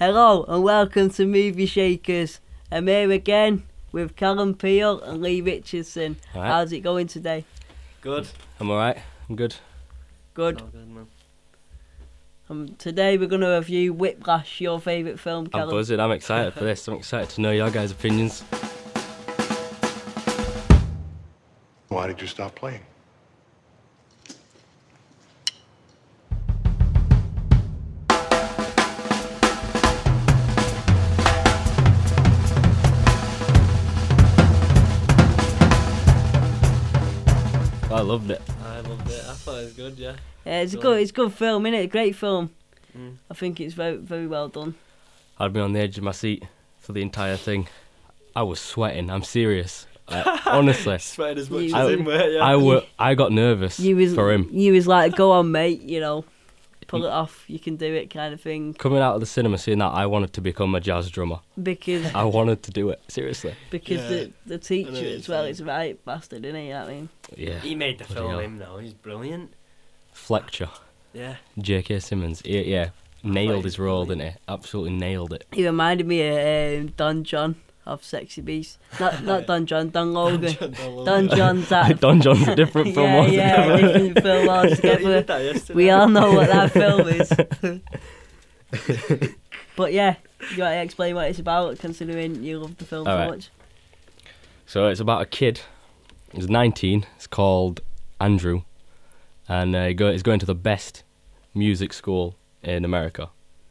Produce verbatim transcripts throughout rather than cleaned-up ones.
Hello and welcome to Movie Shakers. I'm here again with Callum Peel and Lee Richardson. Right. How's it going today? Good. I'm alright. I'm good. Good. Oh, good man. Um, today we're going to review Whiplash, your favourite film, I'm Callum. buzzing. I'm excited for this. I'm excited to know your guys' opinions. Why did you stop playing? I loved it. I loved it. I thought it was good, yeah. Yeah, it's a Good. good, it's a good film, isn't it? A great film. Mm. I think it's very, very well done. I'd been on the edge of my seat for the entire thing. I was sweating. I'm serious. Like, honestly, Sweated as much You- as I- him, were yeah. I were, I got nervous You was, for him. You was like, go on, mate. You know, pull it off. You can do it, kind of thing. Coming out of the cinema, seeing that, I wanted to become a jazz drummer. Because I wanted to do it. Seriously. because Yeah. the the I know teacher what you're as well saying. is a right bastard, isn't he? You know what I mean, Yeah. He made the Bloody film hell. him though. He's brilliant. Fletcher. Yeah. J K. Simmons. Yeah, yeah. Nailed he his was role, brilliant. didn't he? Absolutely nailed it. he reminded me of um, Don John of Sexy Beast. Not not Don John, Don Logan. Don John's that. Don John's a different film yeah, yeah, altogether. different film He altogether. did that yesterday. We all know what that film is. But yeah, you want to explain what it's about, considering you love the film All so right. much. So it's about a kid. He's nineteen. It's called Andrew, and uh, he go, he's going to the best music school in America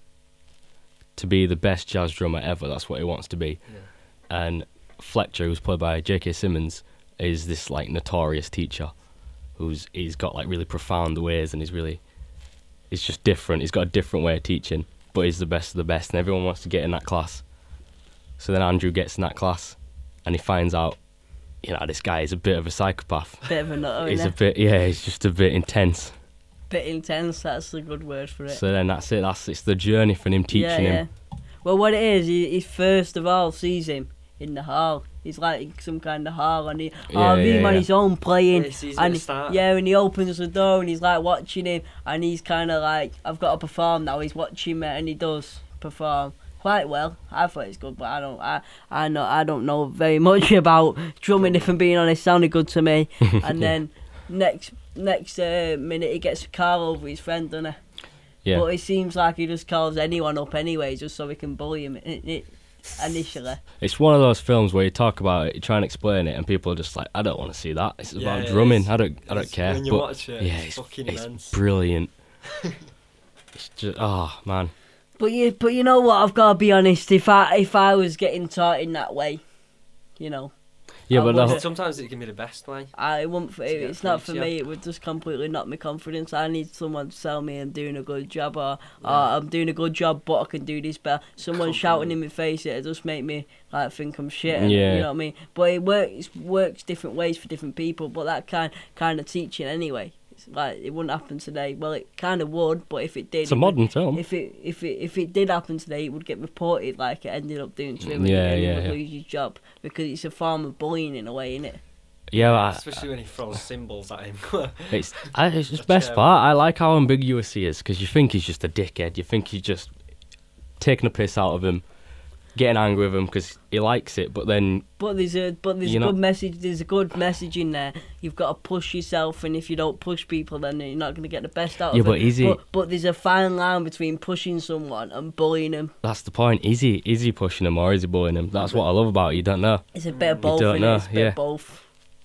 to be the best jazz drummer ever. That's what he wants to be. Yeah. And Fletcher, who's played by J K. Simmons, is this like notorious teacher, who's he's got like really profound ways, and he's really, he's just different. He's got a different way of teaching, but he's the best of the best, and everyone wants to get in that class. So then Andrew gets in that class, and he finds out, you know, this guy is a bit of a psychopath. Bit of a nut, He's isn't a it? bit, yeah, he's just a bit intense. Bit intense. That's a good word for it. So then that's it. That's it's the journey from him teaching yeah, him. yeah. Well, what it is, he, he first of all sees him in the hall. He's like some kind of hall, and he, Yeah, oh, leave him yeah, on yeah. his own playing. Yeah, he sees him at and the start. yeah, and he opens the door, and he's like watching him, and he's kind of like, I've got to perform now. He's watching me, and he does perform quite well. I thought it's good, but I don't, I, I know, I don't know very much about drumming. If I'm being honest, sounded good to me. And then next, next uh, minute, he gets a call over his friend, doesn't he? Yeah. But it seems like he just calls anyone up anyway, just so he can bully him i- i- initially. It's one of those films where you talk about it, you try and explain it, and people are just like, I don't want to see that. It's Yeah, about it drumming. is. I don't, I don't It's- care. when you but watch it, yeah, it's it's, fucking it's immense. brilliant. It's just, oh man. But you, but you know what? I've got to be honest. If I, if I was getting taught in that way, you know, Yeah, I but the, wouldn't- whole- Sometimes it can be the best way. I won't. To get It's not for through to me. you. It would just completely knock my confidence. I need someone to tell me I'm doing a good job, or, or Yeah. I'm doing a good job, but I can do this better. Someone Compliment. shouting in my face, it just make me like think I'm shit. and- Yeah. You know what I mean? But it works works different ways for different people. But that kind kind of teaching anyway. It's like it wouldn't happen today. Well, it kind of would, but if it did, it's a it would- modern film. If it if it if it did happen today, it would get reported like it ended up doing to him, Yeah, and he yeah, would yeah. lose his job because it's a form of bullying in a way, isn't it? Yeah, I, Especially when he throws symbols at him. it's I, it's just A best chair. part. I like how ambiguous he is, because you think he's just a dickhead. You think he's just taking a piss out of him, getting angry with him because he likes it. But then, But there's a but there's You a know- good message. There's a good message in there. You've got to push yourself, and if you don't push people, then you're not going to get the best out Yeah, of them. but is he- But, but there's a fine line between pushing someone and bullying them. that's the point. Is he is he pushing him or is he bullying him? That's what I love about it. You don't know. It's a bit of You both. don't innit? know, It's a bit yeah. of both.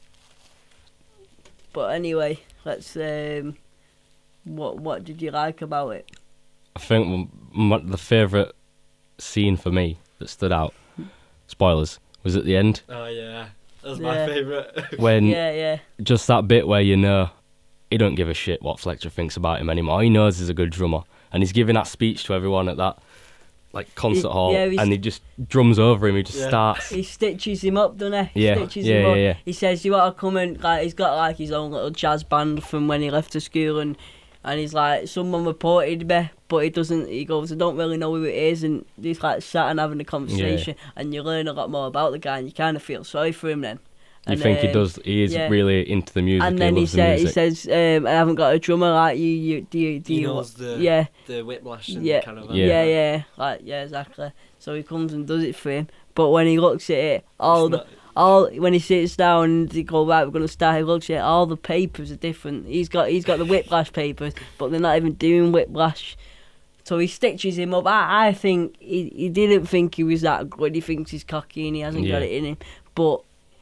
But anyway, let's. Um, what what did you like about it? I think m- m- the favourite scene for me that stood out, spoilers, was at the end Oh yeah, that was Yeah. my favourite. when Yeah, yeah. just that bit where you know he don't give a shit what Fletcher thinks about him anymore. All he knows he's a good drummer, and he's giving that speech to everyone at that like concert He- hall, yeah, he's- and he just drums over him. He just Yeah. starts. He stitches him up, doesn't he? He Yeah, stitches yeah, him up. yeah, yeah. He says, "You want to come and like?" He's got like his own little jazz band from when he left the school, and and he's like, "Someone reported me, but he doesn't." He goes, "I don't really know who it is," and he's like sat and having a conversation, and you learn a lot more about the guy, and you kind of feel sorry for him then. And, think he um, does? He is yeah. really into the music. And then he loves the said, he music. says, um, "I haven't got a drummer like you. You do you do He you?" knows the yeah, the whiplash and yeah, kind of Yeah. yeah, yeah, like yeah, exactly. So he comes and does it for him. But when he looks at it, all the all when he sits down and they go, right, we're gonna start. He looks at it, all the papers are different. He's got he's got the whiplash papers, but they're not even doing whiplash. So he stitches him up. I, I think he, he didn't think he was that good. He thinks he's cocky and he hasn't got Yeah. it in him. But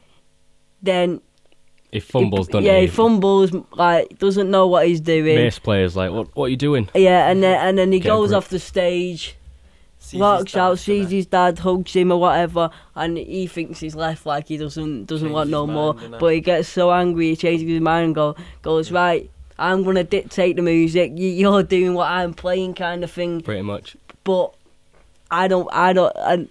then He fumbles, he, doesn't yeah, he? he fumbles, like doesn't know what he's doing. Bass player's like, what, what are you doing? Yeah, and then and then he Get a goes grip. off the stage, sees walks his dad out, for sees that. his dad, hugs him or whatever, and he thinks he's left, like he doesn't doesn't Changes want no his more. mind, doesn't he? But he gets so angry, he changes his mind and go goes right. I'm gonna dictate the music. You, you're doing what I'm playing, kind of thing. Pretty much. But I don't, I don't, and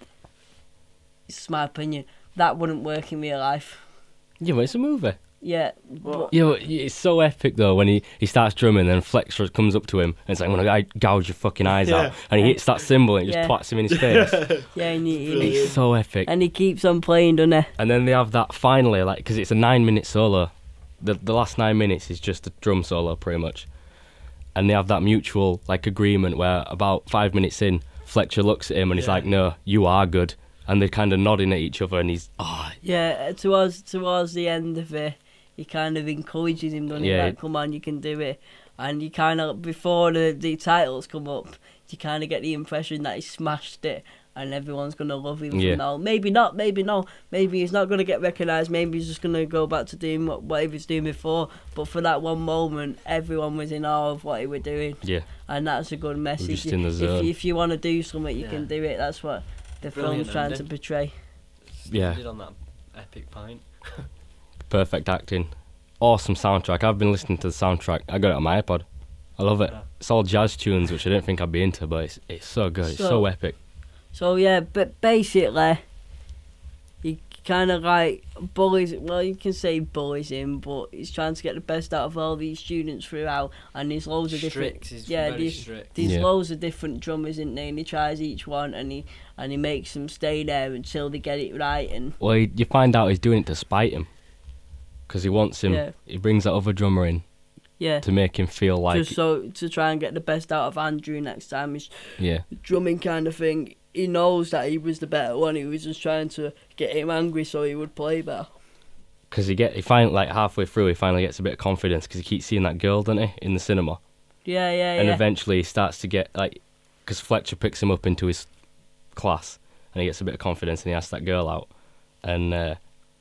it's my opinion. That wouldn't work in real life. Yeah, but it's a movie. Yeah, but, Yeah, but it's so epic though when he, he starts drumming, and Fletcher comes up to him and it's like, I'm gonna gouge your fucking eyes Yeah. out, and he hits that cymbal and it Yeah. just plats him in his face. yeah, and he, and he- It's so epic. and he keeps on playing, doesn't he? And then they have that finally, like, because it's a nine-minute solo. The the last nine minutes is just a drum solo, pretty much. And they have that mutual like agreement where about five minutes in, Fletcher looks at him and he's Yeah. like, "No, you are good." And they're kind of nodding at each other, and he's, "Oh, Yeah, towards towards the end of it, he kind of encourages him, doesn't he? Yeah. Like, come on, you can do it. And you kind of, before the, the titles come up, you kind of get the impression that he smashed it and everyone's going to love him Yeah. from now. Maybe not, maybe no. Maybe he's not going to get recognised. Maybe he's just going to go back to doing what, what he was doing before. But for that one moment, everyone was in awe of what he was doing. yeah." And that's a good message. just in the if, zone. you- if you want to do something, you Yeah. can do it. That's what the Brilliant film's trying to ending. portray. Yeah. Did on that epic pint. Perfect acting, awesome soundtrack. I've been listening to the soundtrack. I got it on my iPod. I love it. Yeah. It's all jazz tunes, which I didn't think I'd be into, but it's it's so good. It's so, So- epic. So yeah, but basically, he kind of like bullies. Well, you can say bullies him, but he's trying to get the best out of all these students throughout. And there's loads of different. Strict, he's yeah, very there's, strict. there's Yeah. loads of different drummers in there, and he tries each one, and he and he makes them stay there until they get it right. And Well, he, you find out he's doing it to spite him, because he wants him. Yeah. He brings that other drummer in yeah, to make him feel like, just so to try and get the best out of Andrew next time. He's yeah, drumming kind of thing. He knows that he was the better one. He was just trying to get him angry so he would play better. because he get he finally like halfway through he finally gets a bit of confidence because he keeps seeing that girl, doesn't he, in the cinema, Yeah, yeah, and yeah. eventually he starts to get like, because Fletcher picks him up into his class and he gets a bit of confidence and he asks that girl out, and uh,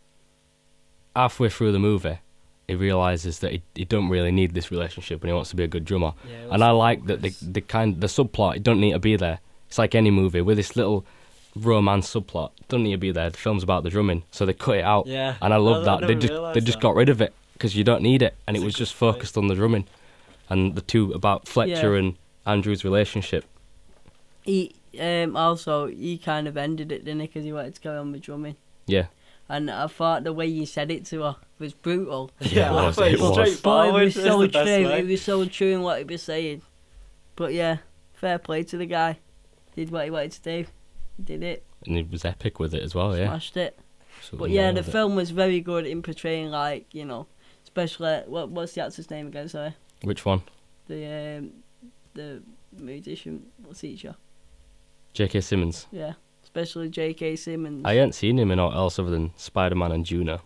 halfway through the movie he realizes that he, he don't really need this relationship and he wants to be a good drummer. Yeah, it And was I like that the focus. the kind the subplot, it don't need to be there. It's like any movie with this little romance subplot, it doesn't need to be there. The film's about the drumming, so they cut it out. Yeah. And I love I that they never just they realised just that. got rid of it because you don't need it, and That's it a was good just point. focused on the drumming and the two about Fletcher Yeah. and Andrew's relationship. He um also he kind of ended it, didn't he? Because he wanted to carry on with drumming. Yeah, And I thought the way you said it to her was brutal. Yeah, it I was, thought it was. But straightforward. it was That's so the best true. way. It was so true in what he was saying. But yeah, fair play to the guy. Did what he wanted to do. He did it. and he was epic with it as well. Yeah, Smashed it. Absolutely But yeah, nailed the it. film was very good in portraying, like, you know, especially what what's the actor's name again? Sorry, Which one? the um, the musician teacher. J K. Simmons. Yeah, especially J K. Simmons. I ain't seen him in aught else other than Spider-Man and Juno.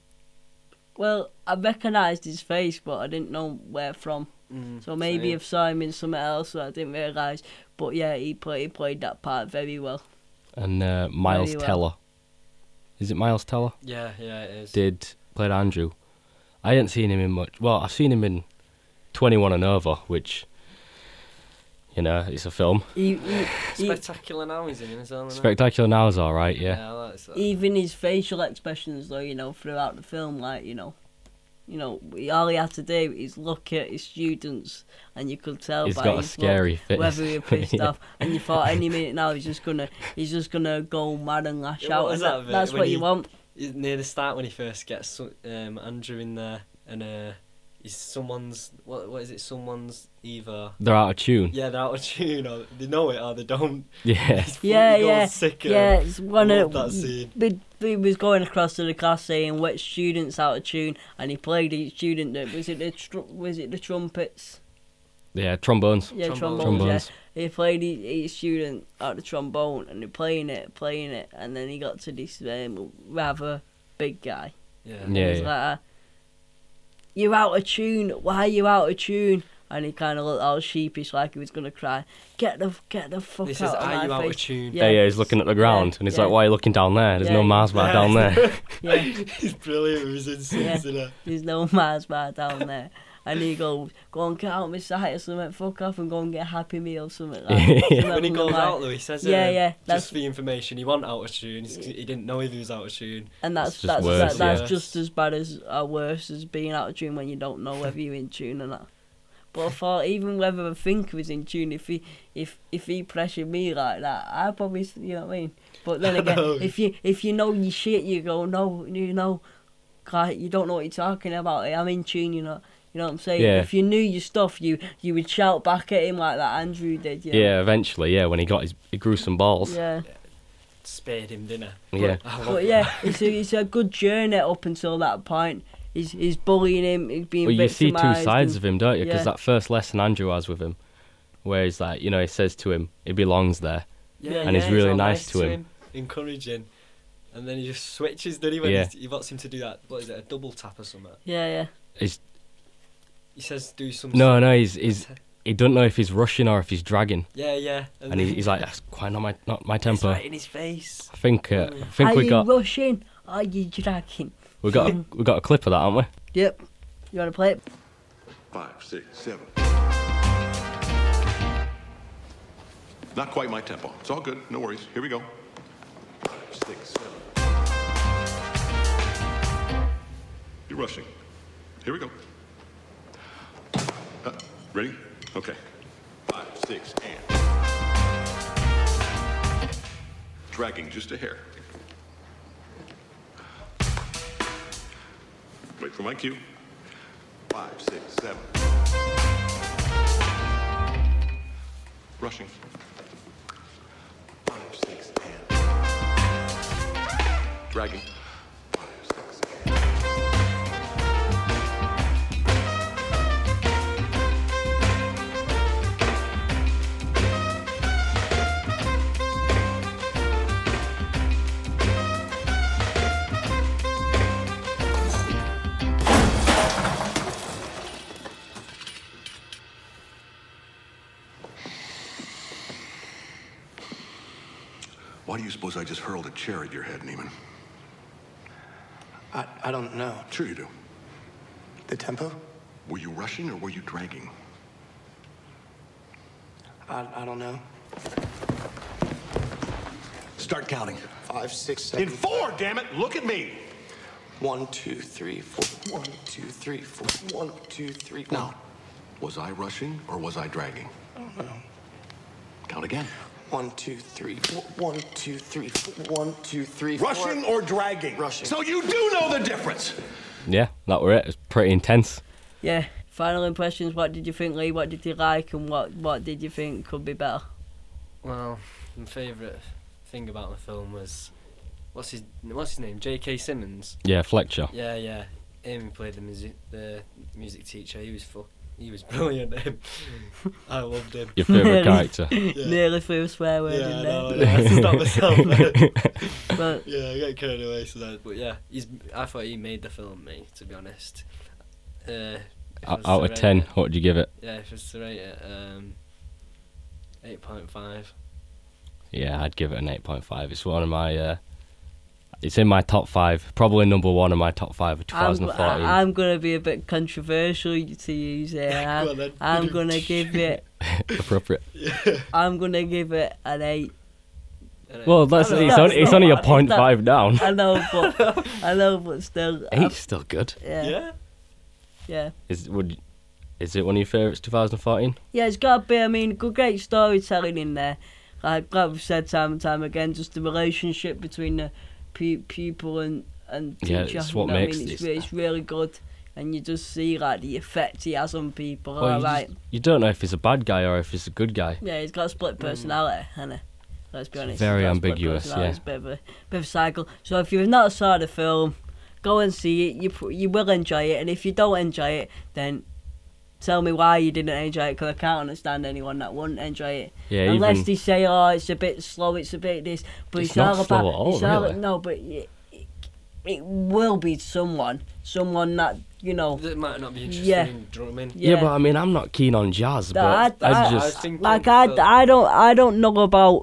Well, I recognised his face, but I didn't know where from. Mm, So maybe same. if saw him in something else that I didn't realise. But yeah, he played he played that part very well. And uh, Miles Very well. Teller. Is it Miles Teller? Yeah, yeah, it is. Did played Andrew. I ain't seen him in much. Well, I've seen him in twenty-one and Over, which, you know, it's a film. He, he, he, Spectacular now he's in as well. isn't it? Spectacular Now is all right, yeah. Yeah, I like that. even his facial expressions, though, you know, throughout the film, like, you know, you know, he- all he had to do is look at his students, and you could tell He's by got a his scary look face. whether he was pissed Yeah. off. And you thought any minute now he's just gonna he's just gonna go mad and lash Yeah, what out. was And that that, bit that's when what he- you want. He's near the start when he first gets um, Andrew in there, and uh, Is someone's what? What is it? Someone's either They're out of tune. yeah they're out of tune or they know it or they don't. Yeah. His foot Yeah, goes yeah, sicker. yeah. It's one I of love that scene. we, we was going across to the class saying which students out of tune, and he played each student. That was it the tr- was it the trumpets? Yeah, trombones. Yeah, Trombones. trombones. Trombones. Yeah, he played each, each student out the trombone, and they're playing it, playing it, and then he got to this um, rather big guy. Yeah. And Yeah, he was yeah. like, uh, "You're out of tune. Why are you out of tune?" And he kind of looked all sheepish, like he was gonna cry. Get the get the fuck He says, out of "Are my you out face." of tune?" Yeah, yeah, he's looking at the ground, and he's yeah. like, "Why are you looking down there? There's Yeah, no yeah. Mars bar down there." Yeah, He's brilliant with his insults, Yeah. isn't he? there's no Mars bar down there. And he goes, "Go and get out my sight or something. Fuck off and go and get a Happy Meal or something." Like, Yeah. something When he along goes the line. out though, he says, Yeah, um, yeah, that's- just for your information, he wasn't out of tune. He's- He didn't know if he was out of tune. And that's It's just that's worse, that, that's yeah. just as bad as or worse as being out of tune when you don't know whether you're in tune or not. But I thought even whether I think I was in tune, if he if if he pressured me like that, I probably s- you know what I mean. But then I again, know. if you if you know your shit, you go no, you know, like you don't know what you're talking about. I'm in tune, you know. You know what I'm saying? Yeah. If you knew your stuff, you you would shout back at him like that Andrew did. You know? Yeah, eventually, yeah, when he got his, he grew some balls. Yeah. Spared him dinner. Yeah. But yeah, it's a, it's a good journey up until that point. He's he's bullying him. He's being Well, you see two victimised sides and- of him, don't you? Because yeah. that first lesson Andrew has with him, where he's like, you know, he says to him, he belongs there. Yeah, And he's yeah, really all nice to him. encouraging, and then he just switches. Doesn't he? When Yeah. he's- he wants him to do that. What is it? A double tap or something? Yeah, yeah. He's He says, "Do some." no, no, he's he's he doesn't know if he's rushing or if he's dragging, Yeah, yeah. and then he, he's like, that's quite not my not my it's tempo. right in his face. I think uh, I think Are we you got rushing? Are you dragging? we got a, we got a clip of that, haven't we? Yep. You want to play it? Five, six, seven. Not quite my tempo. It's all good. No worries. Here we go. Five, six, seven. You're rushing. Here we go. Uh, ready? Okay. Five, six, and. Dragging just a hair. Wait for my cue. Five, six, seven. Rushing. Five, six, and. Dragging. Five, six, and. Why do you suppose I just hurled a chair at your head, Neiman? I, I don't know. Sure you do. The tempo? Were you rushing or were you dragging? I, I don't know. Start counting. Five, six, seven. In four, damn it! Look at me! One, two, three, four. One, two, three, four. One, two, three. Now, was I rushing or was I dragging? I don't know. Count again. One, two, three, four. One, two, three, four. One, two, three, four. Rushing or dragging? Rushing. So you do know the difference! Yeah, that were it. It was pretty intense. Yeah. Final impressions. What did you think, Lee? What did you like, and what what did you think could be better? Well, my favourite thing about the film was what's his what's his name? J K. Simmons. Yeah, Fletcher. Yeah, yeah. Him who played the music the music teacher. He was fu- He was brilliant. Him. I loved him. Your favourite character. Nearly threw a swear word Yeah, in I there. know, I had to stop myself. But Yeah, I get carried away. So that, but yeah, he's. I thought he made the film. Me, to be honest. Uh, if I Out was out to of rate ten, it- what would you give it? Yeah, if it's to rate it, um, eight point five. Yeah, I'd give it an eight point five. It's one of my. Uh, it's in my top five. Probably number one in my top five of I'm, twenty fourteen. I- I'm gonna be a bit controversial to use it. I'm, Go on then. I'm gonna give it. Appropriate. I'm gonna give it an eight. Well, that's I know, it's, that's only, it's not only a bad, point it's not- five down. I know, but I know, but still. I- Eight's still good. yeah, yeah, Yeah. yeah. Is would is it one of your favourites? twenty fourteen. Yeah, it's got to be. I mean, good, great storytelling in there. Like, like we've said time and time again, just the relationship between the pu- pupil and and teacher. Yeah, it's what you know makes I mean? It's, this- re- it's really good. and you just see like the effect he has on people. Well, you, Alright, just- you don't know if he's a bad guy or if he's a good guy. yeah, he's got a split personality, hasn't he? Let's be It's honest. very he's got a split ambiguous, personality, yeah. It's a bit of a bit of a cycle. So if you've not saw the film, go and see it. You pr- you will enjoy it, and if you don't enjoy it, then tell me why you didn't enjoy it, because I can't understand anyone that wouldn't enjoy it. Yeah, Unless even they say, oh, it's a bit slow, it's a bit this, but It's it's, not all slow about. at all, it's all, really. No, but it, it, it will be someone, someone that you know. That might not be interested Yeah. in drumming. yeah. Yeah, but I mean, I'm not keen on jazz, That- but I- I, I- just I was thinking like I, for- I don't I don't know about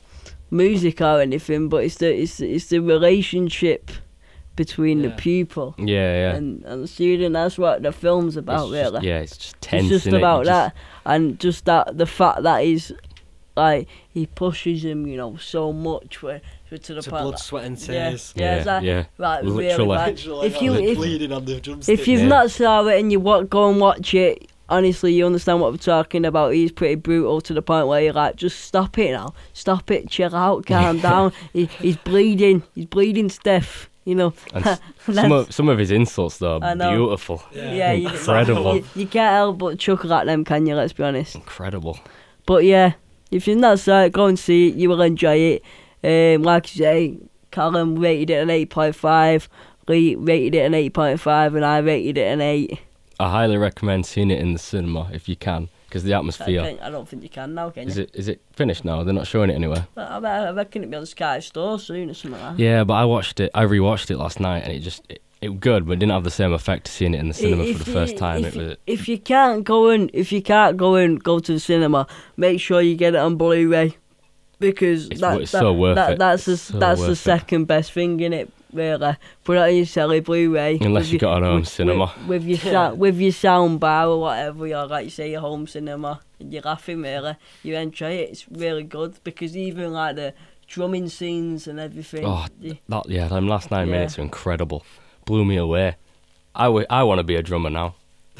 music or anything, but it's the it's it's the relationship between the Yeah. pupil yeah, yeah. and and the student. That's what the film's about, It's just- really. yeah, it's just tense. It's just innit? about You just- that, and just that the fact that he's like he pushes him, you know, so much where to the To point. blood, like- sweat, and yeah, tears. yeah, Yeah, it's like, yeah. like really Literally. bad. Literally, If like, you they're if, bleeding on the drumstick. if you've Yeah. not saw it and you wa- go and watch it, honestly, you understand what we're talking about. He's pretty brutal to the point where you're like, just stop it now, stop it, chill out, calm down. He, he's bleeding, he's bleeding to death. You know. And s- some That's- of some of his insults though I are know. beautiful, yeah, you, incredible, you, you can't help but chuckle at them, can you? Let's be honest. incredible. But yeah, if you've not saw it, go and see it. You will enjoy it. Um, like you say, Callum rated it an eight point five. Lee rated it an eight point five, and I rated it an eight. I highly recommend seeing it in the cinema if you can, because the I, atmosphere. can't- I don't think you can now, can Is you? it is it finished now? They're not showing it anywhere. I, I reckon it'll be on Sky Store soon or something like that. Yeah, but I watched it. I rewatched it last night, and it just it, it was good, but it didn't have the same effect as seeing it in the cinema If for the you- first time. If, It was if you can't go in, if you can't go in, go to the cinema. Make sure you get it on Blu-ray, because It's that, wo- it's that, so worth that, it. That's the So that's the worth it. second best thing in it. Really, put it on your celly Blu-ray. Unless with you got your- an home with- cinema. with, with your sa- with your sound bar or whatever, or like you say, your home cinema, and you're laughing really. You enjoy it. It's really good, because even like the drumming scenes and everything. oh you- that yeah, them last nine Yeah. minutes are incredible. Blew me away. I, w- I want to be a drummer now.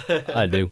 I do.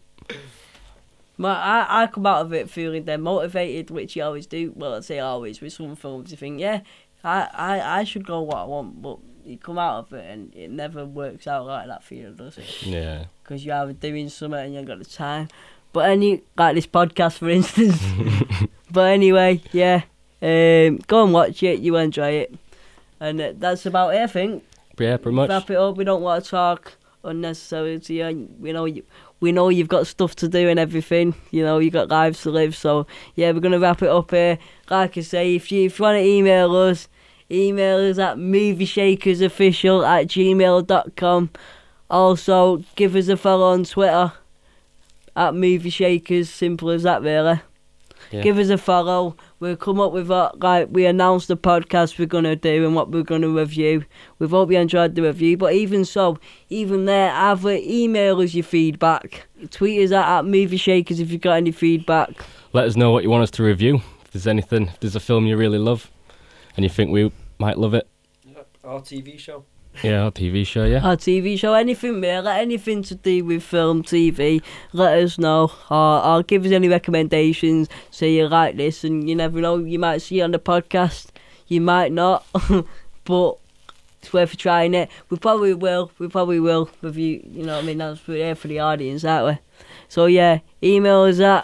My, I, I come out of it feeling they're motivated, which you always do. Well, I'd say always with some films. You think, yeah, I, I, I should go what I want, but you come out of it and it never works out like that for you, does it? Yeah. Because you're either doing something and you ain't got the time. But any like this podcast, for instance. But anyway, yeah, um, go and watch it. You enjoy it, and uh, that's about it. I think. But yeah, pretty much. Wrap it up. We don't want to talk unnecessarily to you. We know you. We know you've got stuff to do and everything. You know, you've got lives to live. So, yeah, we're going to wrap it up here. Like I say, if you, if you want to email us, email us at movieshakersofficial at gmail dot com. Also, give us a follow on Twitter at movieshakers. Simple as that, really. Yeah. Give us a follow. We'll come up with what, like, we announced the podcast we're going to do and what we're going to review. We hope you enjoyed the review. But even so, even there, either email us your feedback. Tweet us at, at Movie Shakers if you've got any feedback. Let us know what you want us to review. If there's anything, if there's a film you really love, and you think we might love it. Our T V show. Yeah, or T V show, yeah. Our T V show, anything really, anything to do with film, T V, let us know. Or, or give us any recommendations. Say you like this, and you never know, you might see it on the podcast. You might not. But it's worth trying it. We probably will. We probably will review. You know what I mean? That's we're here for the audience, aren't we? So yeah, email us at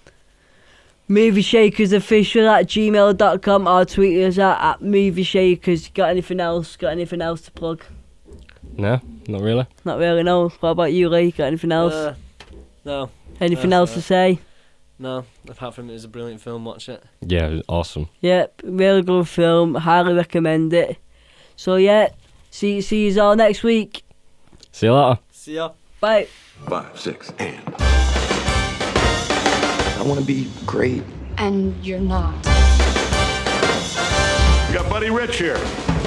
movieshakersofficial at gmail dot com or tweet us at, at movieshakers. Got anything else? Got anything else to plug? No, not really. Not really. No. What about you, Lee? Got anything else? Uh, no, anything uh, else uh, to say? no. Apart from it was a brilliant film. Watch it. Yeah, it was awesome. Yep, really good film. Highly recommend it. So yeah, see see you all next week. See you later. See ya. Bye. Five, six, and. I want to be great. And you're not. We got Buddy Rich here.